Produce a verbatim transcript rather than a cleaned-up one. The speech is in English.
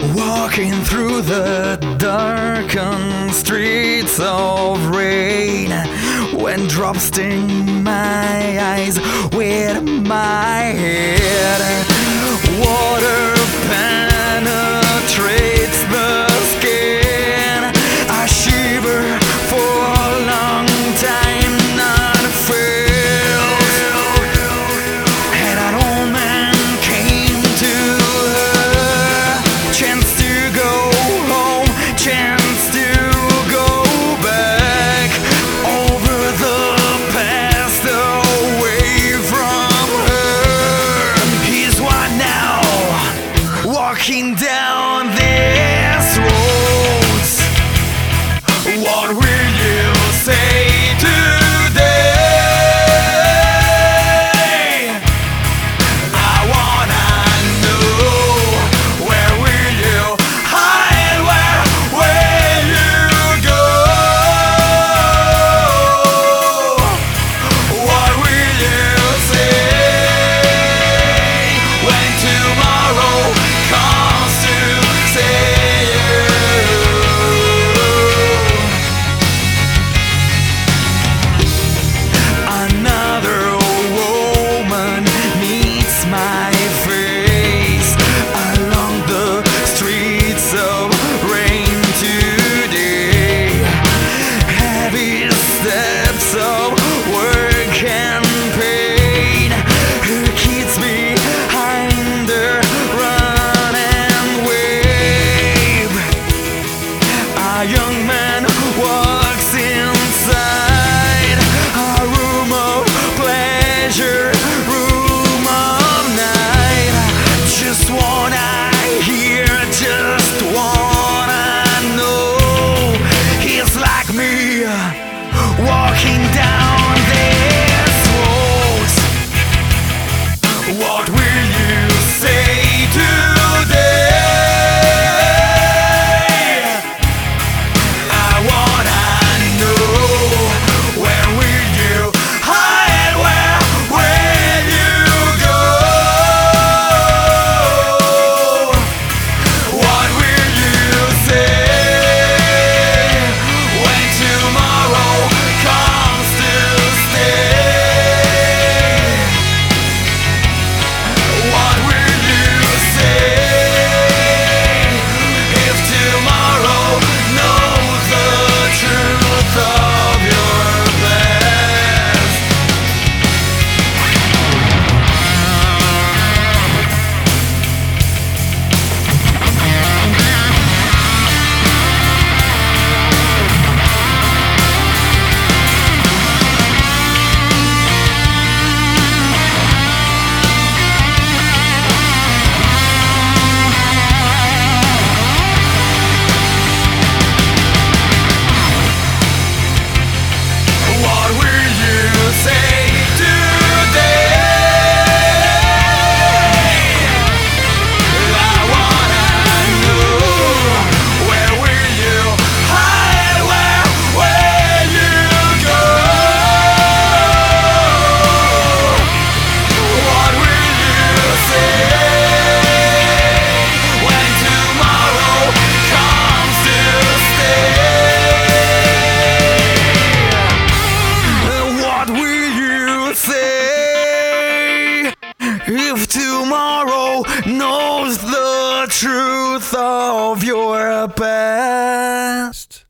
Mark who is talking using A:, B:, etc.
A: Walking through the darkened streets of rain, when drops sting my eyes with my head. Water penetrates the skin. I shiver for a long time, not felt. And an old man came to her, chance to go home, chance to go back over the past, away from her. He's what now? Walking down this road. What will you say today? I wanna know, where will you hide? Where will you go? What will you say when tomorrow comes to say you? Another woman meets my face along the streets of rain today. Heavy steps of work and pain. Who keeps behind her? Run and wave. A young man walks inside a room of pleasure, room of night. Just wanna hear, just wanna know. He's like me, walking down this road. What will you say today? I wanna know, where will you hide? Where will you go? What will you say when tomorrow comes to stay? What will you say if tomorrow knows the truth of your past? What will you say today? I wanna know, where will you hide? Where will you go? What will you say when tomorrow comes to stay? What will you say if tomorrow knows the truth of your past?